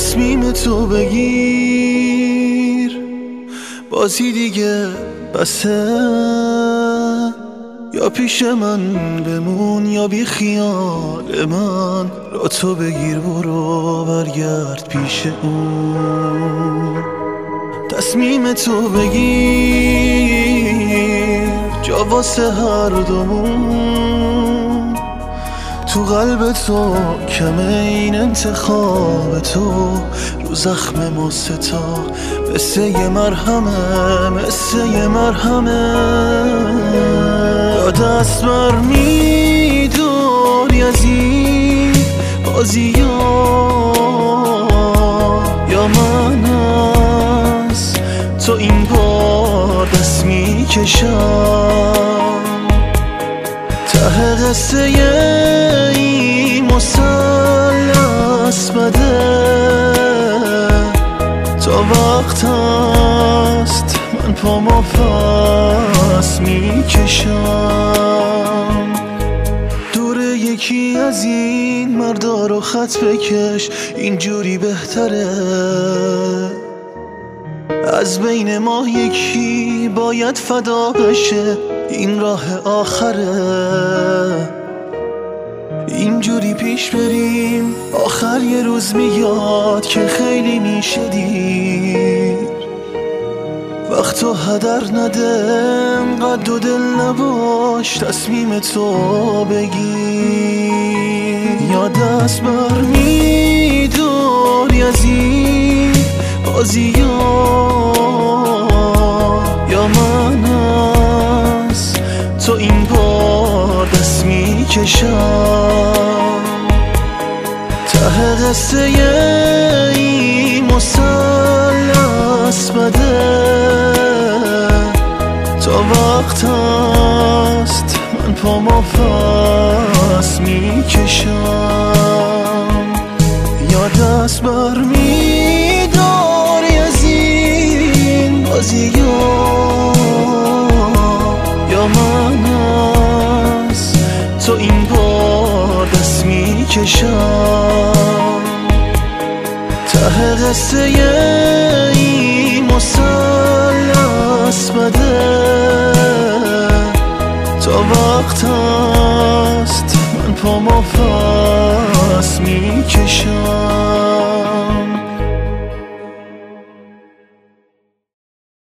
تصمیم تو بگیر، بازی دیگه بسه. یا پیش من بمون یا بی خیال من، را تو بگیر برو برگرد پیش اون. تصمیم تو بگیر، جا واسه هر دومون. تو قلب تو کمه این انتخاب تو، رو زخم ما ستا مثل یه مرهمه، مثل یه مرهمه. یا دست بر میداری از این بازی یا من از تو این بار دست میکشم. ته قصه این مثلث بده، تا وقت هست من پامو پس میکشم. دور یکی از این مردا رو خط بکش، اینجوری بهتره. از بین ما یکی باید فدا بشه، این راه آخره. اینجوری پیش بریم آخر یه روز میاد که خیلی میشه دیر. وقتو هدر نده، انقدر دو دل نباش، تصمیم تو بگیر. یا دست بر میداری از این بازی یا من از تو این بار دست میکشم. ته قصه این مثلث بده، تا وقت هست من پامو پس میکشم. یا دست بر میداری از این بازی یا من از تو این بار دست میکشم. ته قصه این مثلث بده، تا وقت هست من پامو پس میکشم.